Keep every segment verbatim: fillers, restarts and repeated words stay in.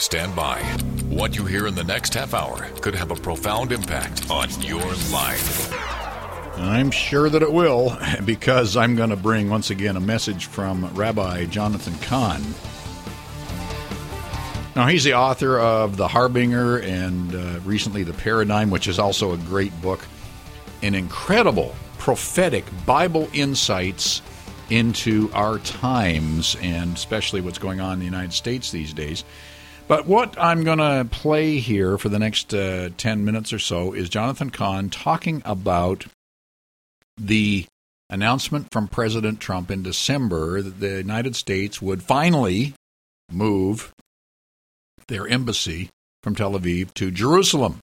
Stand by. What you hear in the next half hour could have a profound impact on your life. I'm sure that it will, because I'm going to bring, once again, a message from Rabbi Jonathan Cahn. Now, he's the author of The Harbinger and uh, recently The Paradigm, which is also a great book. An incredible prophetic Bible insights into our times, and especially what's going on in the United States these days. But what I'm going to play here for the next uh, ten minutes or so is Jonathan Cahn talking about the announcement from President Trump in December that the United States would finally move their embassy from Tel Aviv to Jerusalem,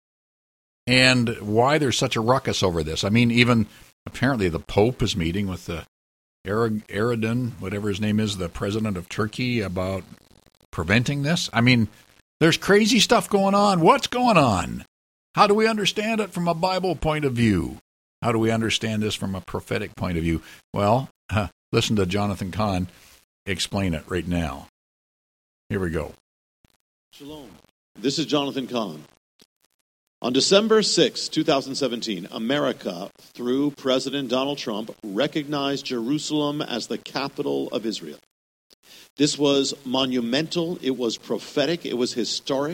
and why there's such a ruckus over this. I mean, even apparently the Pope is meeting with the Erdogan, whatever his name is, the president of Turkey, about preventing this. I mean, there's crazy stuff going on. What's going on? How do we understand it from a Bible point of view? How do we understand this from a prophetic point of view? Well, uh, listen to Jonathan Cahn explain it right now. Here we go. Shalom. This is Jonathan Cahn. On December sixth, twenty seventeen, America, through President Donald Trump, recognized Jerusalem as the capital of Israel. This was monumental, it was prophetic, it was historic.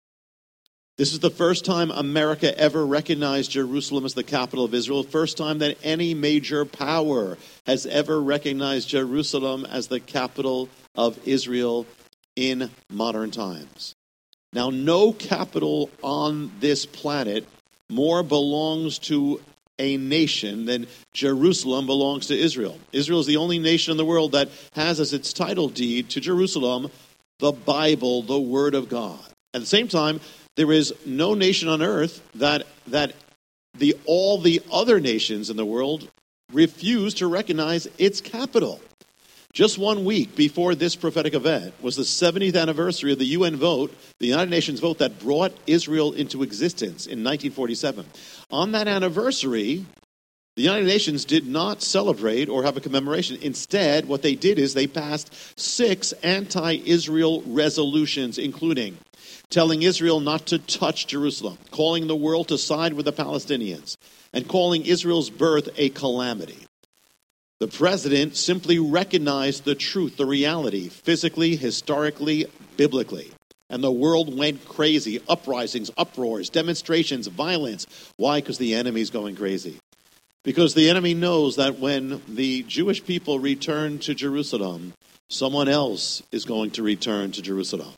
This is the first time America ever recognized Jerusalem as the capital of Israel, first time that any major power has ever recognized Jerusalem as the capital of Israel in modern times. Now, no capital on this planet more belongs to a nation than Jerusalem belongs to Israel. Israel is the only nation in the world that has as its title deed to Jerusalem the Bible, the Word of God. At the same time, there is no nation on earth that that the all the other nations in the world refuse to recognize its capital. Just one week before this prophetic event was the seventieth anniversary of the U N vote, the United Nations vote that brought Israel into existence in nineteen forty-seven. On that anniversary, the United Nations did not celebrate or have a commemoration. Instead, what they did is they passed six anti-Israel resolutions, including telling Israel not to touch Jerusalem, calling the world to side with the Palestinians, and calling Israel's birth a calamity. The president simply recognized the truth, the reality, physically, historically, biblically. And the world went crazy. Uprisings, uproars, demonstrations, violence. Why? Because the enemy's going crazy. Because the enemy knows that when the Jewish people return to Jerusalem, someone else is going to return to Jerusalem.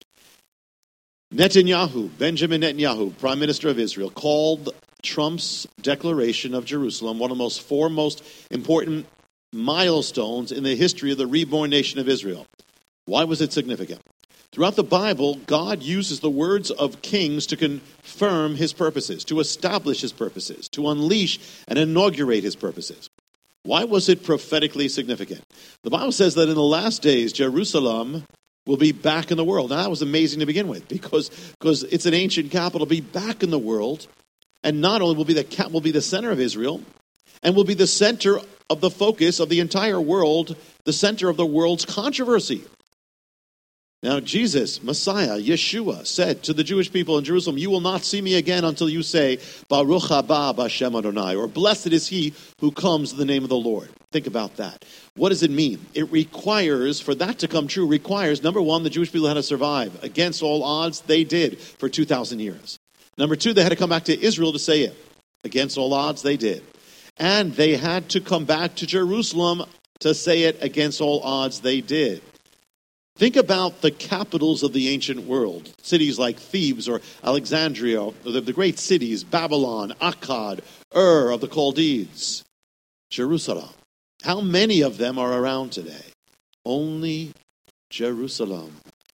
Netanyahu, Benjamin Netanyahu, Prime Minister of Israel, called Trump's declaration of Jerusalem one of the most foremost important milestones in the history of the reborn nation of Israel. Why was it significant? Throughout the Bible, God uses the words of kings to confirm his purposes, to establish his purposes, to unleash and inaugurate his purposes. Why was it prophetically significant? The Bible says that in the last days, Jerusalem will be back in the world. Now, that was amazing to begin with, because, because it's an ancient capital, be back in the world, and not only will be the cap, will be the center of Israel, and will be the center of the focus of the entire world, the center of the world's controversy. Now, Jesus, Messiah, Yeshua, said to the Jewish people in Jerusalem, "You will not see me again until you say, Baruch haba b'Shem Adonai," or "Blessed is he who comes in the name of the Lord." Think about that. What does it mean? It requires, for that to come true, requires, number one, the Jewish people had to survive. Against all odds, they did for two thousand years. Number two, they had to come back to Israel to say it. Against all odds, they did. And they had to come back to Jerusalem to say it. Against all odds, they did. Think about the capitals of the ancient world. Cities like Thebes or Alexandria, the, the great cities, Babylon, Akkad, Ur of the Chaldees, Jerusalem. How many of them are around today? Only Jerusalem,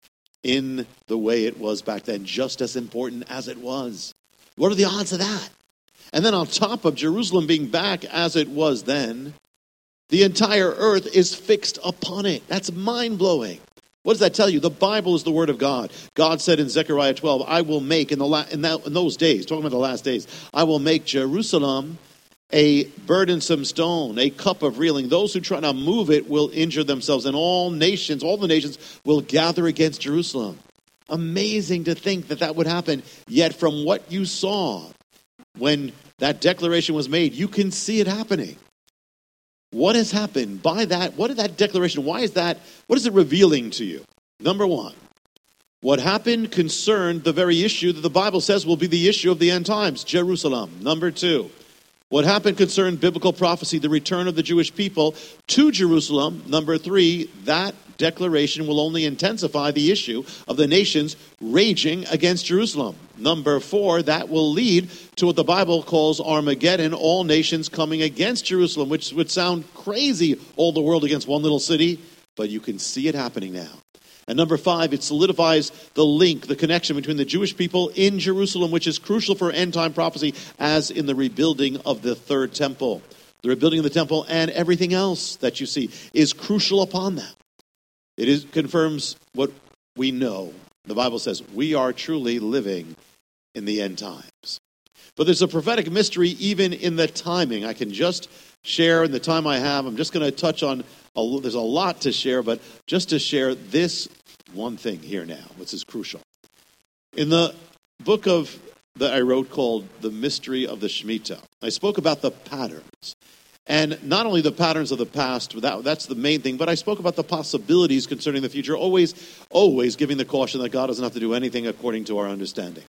in the way it was back then, just as important as it was. What are the odds of that? And then on top of Jerusalem being back as it was then, the entire earth is fixed upon it. That's mind-blowing. What does that tell you? The Bible is the Word of God. God said in Zechariah twelve, I will make, in, the la- in, that, in those days, talking about the last days, I will make Jerusalem a burdensome stone, a cup of reeling. Those who try to move it will injure themselves, and all nations, all the nations will gather against Jerusalem. Amazing to think that that would happen. Yet from what you saw when that declaration was made, you can see it happening. What has happened by that? What is that declaration? Why is that? What is it revealing to you? Number one, what happened concerned the very issue that the Bible says will be the issue of the end times, Jerusalem. Number two, what happened concerned biblical prophecy, the return of the Jewish people to Jerusalem. Number three, that declaration will only intensify the issue of the nations raging against Jerusalem. Number four, that will lead to what the Bible calls Armageddon, all nations coming against Jerusalem, which would sound crazy, all the world against one little city, but you can see it happening now. And number five, it solidifies the link, the connection between the Jewish people in Jerusalem, which is crucial for end-time prophecy, as in the rebuilding of the third temple. The rebuilding of the temple and everything else that you see is crucial upon that. It is, confirms what we know. The Bible says we are truly living in the end times. But there's a prophetic mystery even in the timing. I can just share in the time I have. I'm just going to touch on, a, there's a lot to share, but just to share this one thing here now, which is crucial. In the book of that I wrote called The Mystery of the Shemitah, I spoke about the patterns. And not only the patterns of the past, that, that's the main thing, but I spoke about the possibilities concerning the future, always, always giving the caution that God doesn't have to do anything according to our understanding.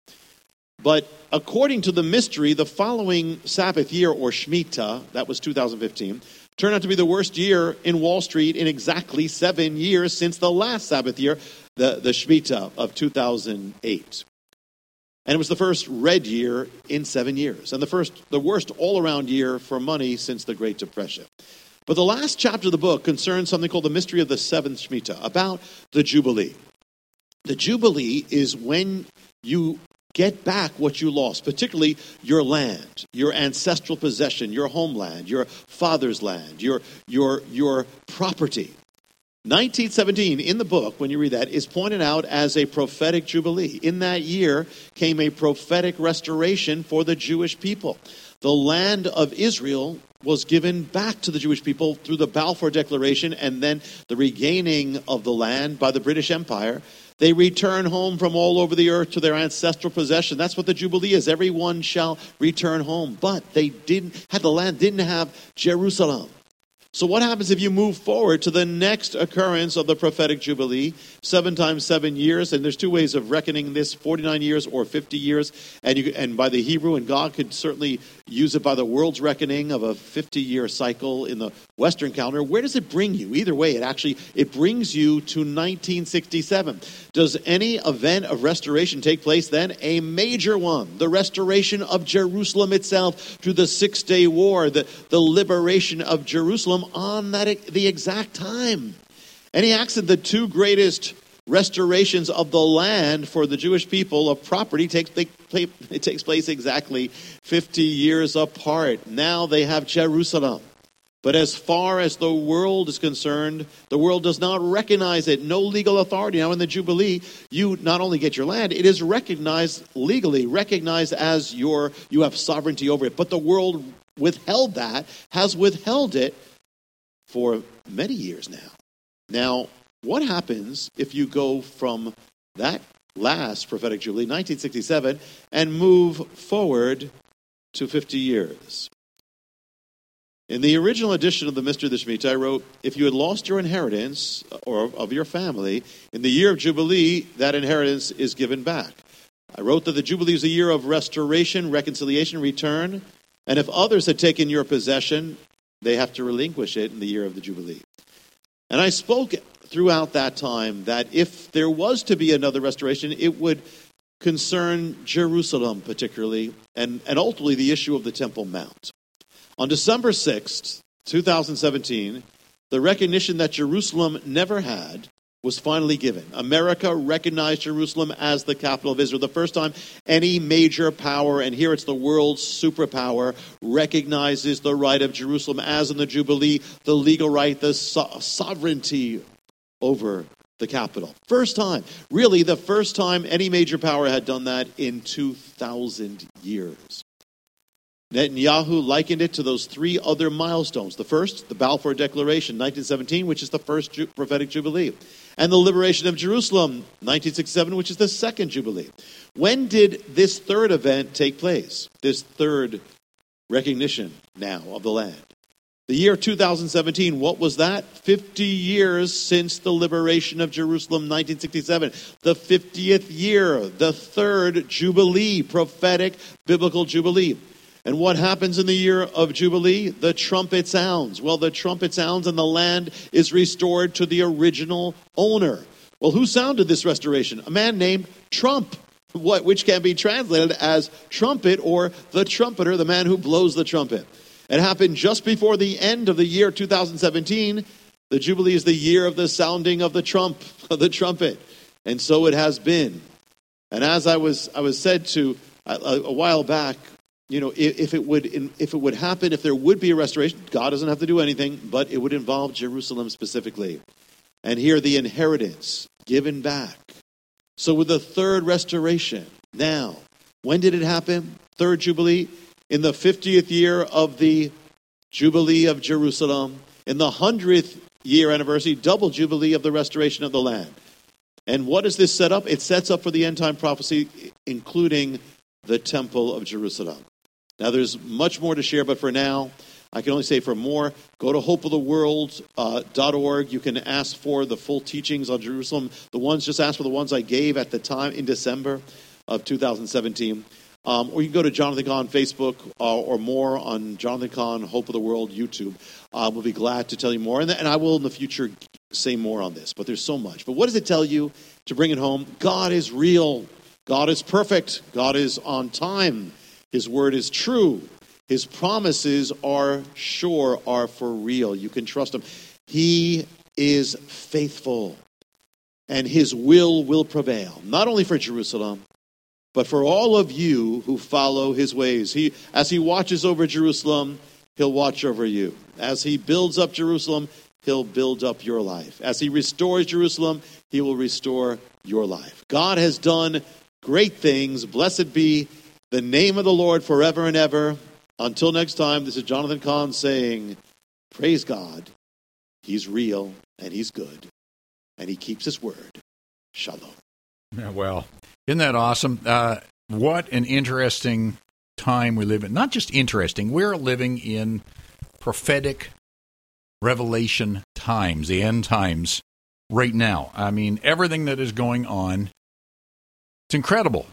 But according to the mystery, the following Sabbath year, or Shemitah, that was two thousand fifteen, turned out to be the worst year in Wall Street in exactly seven years since the last Sabbath year, the, the Shemitah of two thousand eight. And it was the first red year in seven years, and the first, the worst all-around year for money since the Great Depression. But the last chapter of the book concerns something called the mystery of the seventh Shemitah, about the Jubilee. The Jubilee is when you get back what you lost, particularly your land, your ancestral possession, your homeland, your father's land, your your your property. nineteen seventeen, in the book, when you read that, is pointed out as a prophetic jubilee. In that year came a prophetic restoration for the Jewish people. The land of Israel was given back to the Jewish people through the Balfour Declaration and then the regaining of the land by the British Empire. They return home from all over the earth to their ancestral possession. That's what the Jubilee is. Everyone shall return home. But they didn't have the land, didn't have Jerusalem. So what happens if you move forward to the next occurrence of the prophetic Jubilee, seven times seven years, and there's two ways of reckoning this, forty-nine years or fifty years, and you and by the Hebrew, and God could certainly use it by the world's reckoning of a fifty-year cycle in the Western calendar. Where does it bring you? Either way, it actually, it brings you to nineteen sixty-seven. Does any event of restoration take place then? A major one, the restoration of Jerusalem itself through the Six-Day War, the, the liberation of Jerusalem on that the exact time. And he acts that the two greatest restorations of the land for the Jewish people of property takes it takes place exactly fifty years apart. Now they have Jerusalem. But as far as the world is concerned, the world does not recognize it. No legal authority. Now in the Jubilee, you not only get your land, it is recognized legally, recognized as your, you have sovereignty over it. But the world withheld that, has withheld it for many years now. Now, what happens if you go from that last prophetic Jubilee, nineteen sixty-seven, and move forward to fifty years? In the original edition of the Mystery of the Shemitah, I wrote, if you had lost your inheritance or of your family, in the year of Jubilee, that inheritance is given back. I wrote that the Jubilee is a year of restoration, reconciliation, return, and if others had taken your possession, they have to relinquish it in the year of the Jubilee. And I spoke throughout that time that if there was to be another restoration, it would concern Jerusalem particularly, and, and ultimately the issue of the Temple Mount. On December sixth, twenty seventeen, the recognition that Jerusalem never had was finally given. America recognized Jerusalem as the capital of Israel. The first time any major power, and here it's the world's superpower, recognizes the right of Jerusalem as in the Jubilee, the legal right, the so- sovereignty over the capital. First time. Really, the first time any major power had done that in two thousand years. Netanyahu likened it to those three other milestones. The first, the Balfour Declaration, nineteen seventeen, which is the first ju- prophetic jubilee. And the liberation of Jerusalem, nineteen sixty-seven, which is the second jubilee. When did this third event take place? This third recognition now of the land. The year two thousand seventeen, what was that? fifty years since the liberation of Jerusalem, nineteen sixty-seven. The fiftieth year, the third jubilee, prophetic biblical jubilee. And what happens in the year of Jubilee? The trumpet sounds. Well, the trumpet sounds and the land is restored to the original owner. Well, who sounded this restoration? A man named Trump, what, which can be translated as trumpet or the trumpeter, the man who blows the trumpet. It happened just before the end of the year two thousand seventeen. The Jubilee is the year of the sounding of the trump, of the trumpet. And so it has been. And as I was I was said to a, a while back, you know, if, if it would if it would happen, if there would be a restoration, God doesn't have to do anything, but it would involve Jerusalem specifically. And here the inheritance given back. So with the third restoration, now, when did it happen? Third Jubilee? In the fiftieth year of the Jubilee of Jerusalem, in the hundredth year anniversary, double Jubilee of the restoration of the land. And what does this set up? It sets up for the end time prophecy, including the Temple of Jerusalem. Now, there's much more to share, but for now, I can only say for more, go to hope of the world dot org. You can ask for the full teachings on Jerusalem. The ones, just ask for the ones I gave at the time in December of two thousand seventeen. Um, or you can go to Jonathan Cahn Facebook uh, or more on Jonathan Cahn, Hope of the World, YouTube. Uh, we'll be glad to tell you more. And, and I will in the future say more on this, but there's so much. But what does it tell you to bring it home? God is real. God is perfect. God is on time. His word is true. His promises are sure, are for real. You can trust him. He is faithful, and his will will prevail, not only for Jerusalem, but for all of you who follow his ways. He, as he watches over Jerusalem, he'll watch over you. As he builds up Jerusalem, he'll build up your life. As he restores Jerusalem, he will restore your life. God has done great things. Blessed be the name of the Lord forever and ever. Until next time, this is Jonathan Cahn saying, praise God. He's real and he's good and he keeps his word. Shalom. Yeah, well, isn't that awesome? Uh, what an interesting time we live in. Not just interesting, we're living in prophetic revelation times, the end times right now. I mean, everything that is going on, it's incredible.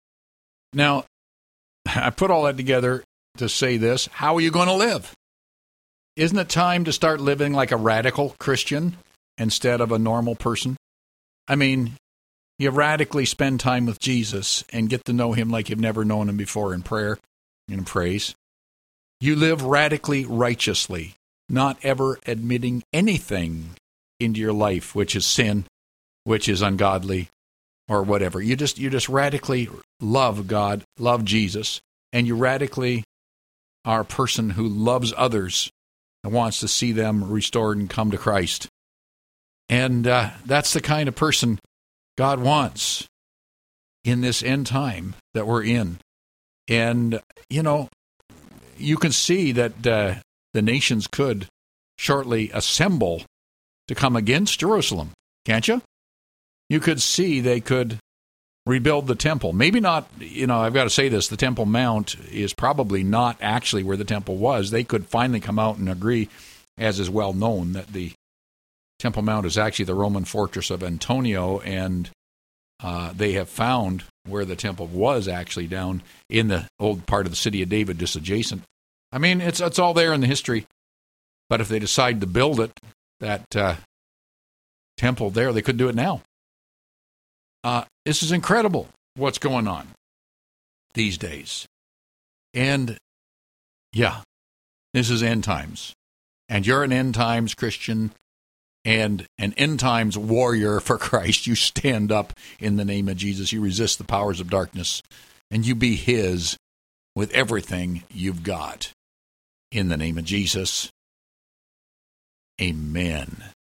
Now, I put all that together to say this. How are you going to live? Isn't it time to start living like a radical Christian instead of a normal person? I mean, you radically spend time with Jesus and get to know him like you've never known him before in prayer and in praise. You live radically righteously, not ever admitting anything into your life which is sin, which is ungodly, or whatever. You just you just radically love God, love Jesus, and you radically are a person who loves others and wants to see them restored and come to Christ. And uh, that's the kind of person God wants in this end time that we're in. And, you know, you can see that uh, the nations could shortly assemble to come against Jerusalem, can't you? You could see they could rebuild the temple. Maybe not, you know, I've got to say this, the Temple Mount is probably not actually where the temple was. They could finally come out and agree, as is well known, that the Temple Mount is actually the Roman fortress of Antonia, and uh, they have found where the temple was actually down in the old part of the city of David, just adjacent. I mean, it's it's all there in the history. But if they decide to build it, that uh, temple there, they could do it now. Uh, this is incredible what's going on these days. And, yeah, this is end times. And you're an end times Christian and an end times warrior for Christ. You stand up in the name of Jesus. You resist the powers of darkness. And you be his with everything you've got. In the name of Jesus, amen.